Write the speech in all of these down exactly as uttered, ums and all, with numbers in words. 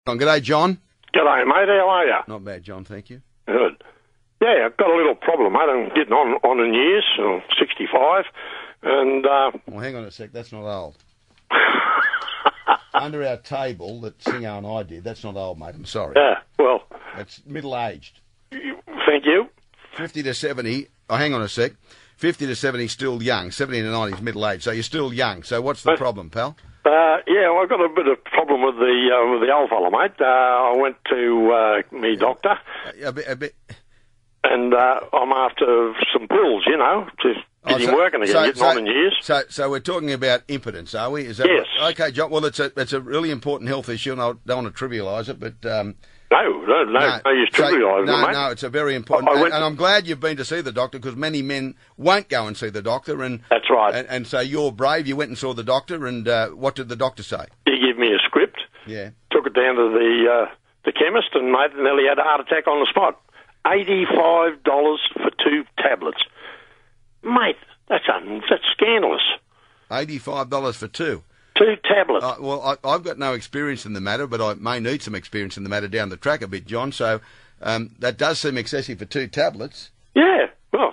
G'day, John. G'day, mate. How are you? Not bad, John, thank you. Good. Yeah, I've got a little problem, mate. I'm getting on, on in years, I'm sixty-five, and... Uh, well, hang on a sec, that's not old. Under our table that Singo and I did, that's not old, mate, I'm sorry. Yeah, well... That's middle-aged. Thank you. fifty to seventy, oh, hang on a sec, fifty to seventy still young, seventy to ninety is middle-aged, so you're still young. So what's the but, problem, pal? Uh, yeah, well, I've got a bit of problem with the uh, with the old fella, mate. Uh, I went to uh, me doctor, A, a bit... A bit... and uh, I'm after some pills, you know, to get Oh, him so- working again, so- getting so- on in years. So, so we're talking about impotence, are we? Is that Yes. Right? Okay, John. Well, it's a it's a really important health issue, and I don't want to trivialise it, but um, No, no, no, no, no use so- trivialising no, it, mate. no, it's a very important. I- I and, went- and I'm glad you've been to see the doctor because many men won't go and see the doctor, and That's right. And, and so you're brave. You went and saw the doctor, and uh, what did the doctor say? He gave me a script, Yeah. took it down to the uh, the chemist, and mate nearly had a heart attack on the spot. eighty-five dollars for two tablets. Mate, that's un- that's scandalous. Eighty-five dollars for two. Two tablets. Uh, well, I, I've got no experience in the matter, but I may need some experience in the matter down the track a bit, John. So um, that does seem excessive for two tablets. Yeah, well,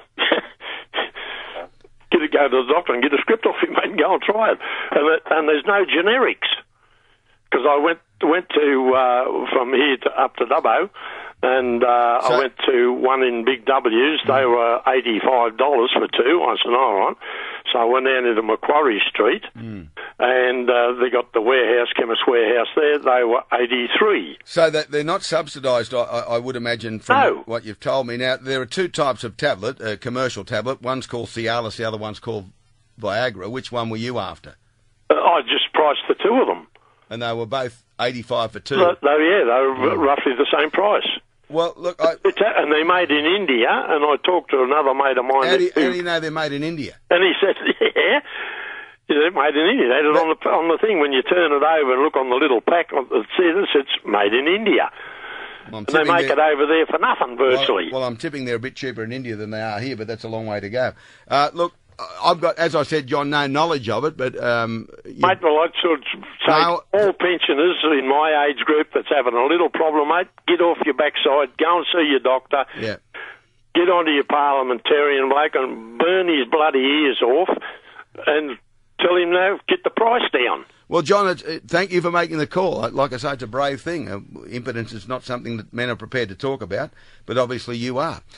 get to go to the doctor and get a script off him, mate, and go and try it. And, it, and there's no generics. Because I went went to, uh, from here to up to Dubbo, and uh, So- I went to one in Big W's. They were eighty-five dollars for two. I said, all right. So I went down into Macquarie Street, Mm. and uh, they got the warehouse, Chemist Warehouse there. They were eighty-three. So that they're not subsidised, I, I I would imagine, from No. what you've told me. Now, there are two types of tablet, a commercial tablet. One's called Cialis, the other one's called Viagra. Which one were you after? Uh, I just priced the two of them. And they were both eighty-five for two. They, they, yeah, they were r- roughly the same price. Well, look, I, It's a, and they're made in India, and I talked to another mate of mine, how, do you, who, how do you know they're made in India? and he said, yeah, they're made in India. They had it on the, on the thing. When you turn it over and look on the little pack, it says it's made in India. Well, I'm And they tipping make they're- it over there for nothing, virtually. Well, well, I'm tipping they're a bit cheaper in India than they are here, but that's a long way to go. Uh, look, I've got, as I said, John, no knowledge of it, but... Um, you- Mate, well, I'd sort of say No. all pensioners in my age group that's having a little problem, mate, get off your backside, go and see your doctor, yeah. get onto your parliamentarian bloke and burn his bloody ears off and tell him, no, get the price down. Well, John, it's, uh, thank you for making the call. Like I say, it's a brave thing. Uh, impotence is not something that men are prepared to talk about, but obviously you are.